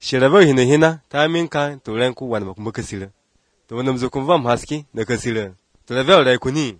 shirabar hina ta minka to ran ku wani kuma kasira to wannan mzo kun vam haski da kasira to level rai ku ni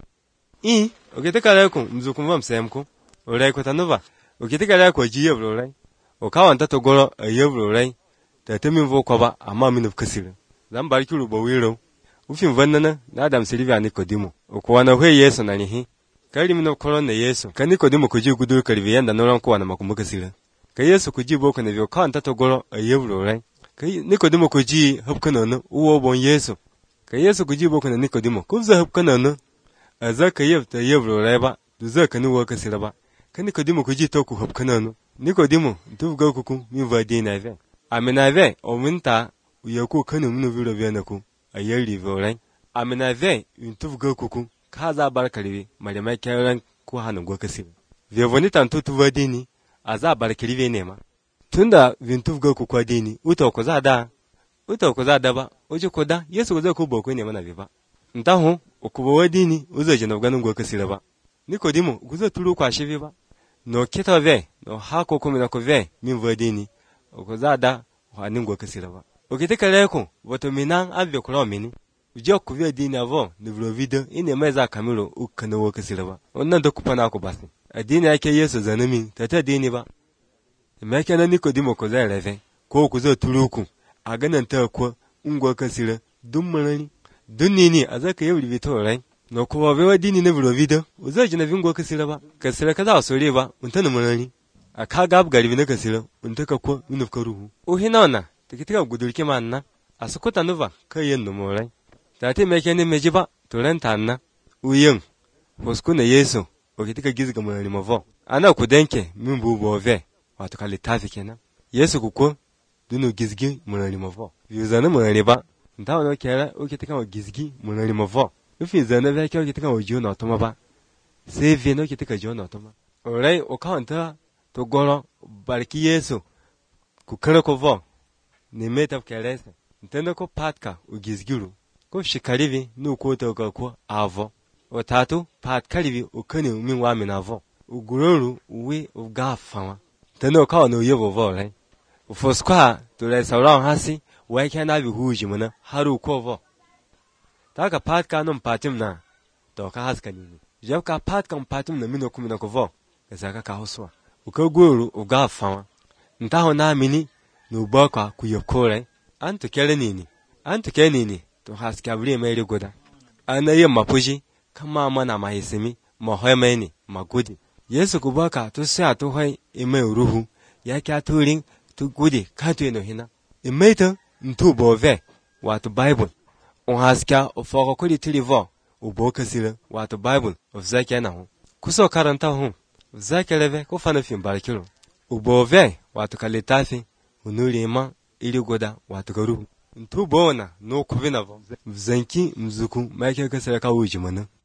oke ta kare ku mzo kun vam sayam ku rai ku tanova oke ta kare ku ji yebro rai o kawanta to goro yebro rai ta tamin vo ko ba amma min kasira zan barki rubo wiro ufin vannana na adam silvia Nikodimo o ko wana hwe Yesu na nihi kari min ko na Yesu kan Nikodimo ku ji gudu karbi yanda noran ko wana makuma kasira ka Yesu ku ji boko na biyo kawanta to goro yebro rai kai Nikodimo ku ji hubkana no uwo bon Yesu ka Yesu ku ji boko na Nikodimo ku za hubkana no aza ka yebta yebro rai ba du za ka ni wo kasira ba ka Nikodimo ku ji to ku hubkana no Nikodimo du ga ku mi va de na ve amina ve o minta uyaku kanu minu viro biana ku ayeri vorai amina ve untu ga ku ka za barkariwe mare mai kyaran ku hanin go kasira ve voni tantu tu va dini aza barkariwe ne ma tunda vintu ga ku kwa dini uta ko za da ba oje ko da Yesu za ku boko ne mana be ba ntahu okubo wadini uzo je na ganin go kasira ba Nikodimo guzo turu kwa shive ba no kita ve no hako ko mina ko ve min wadini ko za da hanin go kasira ba okite kare ko wato minan abbe kuro mini ujo ku ve dini avo ni vlo video ine meza kamero ukana wo kasira ba wannan da ku fana ko basi adini yake Yesu zanami tata dini ba me kana Nikodimo ko za reve ko ku zo turu ku a ganin ta ko ungwa kasira dun marani dun ni a zaka yi rubito rai no ko ba wa dini na biro video uzo ji na bingo kasira ba kasira kaza sore ba untana marani a ka gab garibi na kasira untaka ko minuf ka ruhu o hinona tikitika gudurke manna a sokota nuva kai yin no rai ta te me kene meji ba to ran tanna uyin hosku na Yesu o kitika gizga marani mavo ana ku denke min bubo ve wato kalitafi kenan Yesu ku ko dunu gizgi munani mavo yuzana munani ba ntawo no kera okitika o gizgi munani mavo ufi zana ve kyo kitika o jona toma ba se ve no kitika jona toma orai o kanta to goro barki Yesu ku kara ko vo ne meta kerese ntendo ko patka o gizgiru ko shikarivi no ko to ko avo o tatu pat karivi o kane min wa min avo o guroru we o gafa ntendo ka no yebo vo rai Foskwa to lai sauran hasi wai kana bi huji muna haru kovo taka patka non patim na to ka haska ni jab ka patkan patim na mino kumina kovo ka saka ka hoswa uka guru uga fawa ntaho na mini no baka ku yokore anto kere ni to haska bri mai rigoda ana yin mafuji kama mana mahisimi mahoyemeni magudi Yesu kubaka to sai to hai ime ruhu ya kya turin tu gudi katu no hina imeta ntu bove wato Bible on haska o foko kudi tilivo o boka sira wato Bible of zakiya na hu kuso karanta hu zakiya leve ko fana fin barkiro o bove wato kalitafi unuri ma iri goda wato garu ntu bona no kubina zanki mzuku mai ka sira ka wuji mana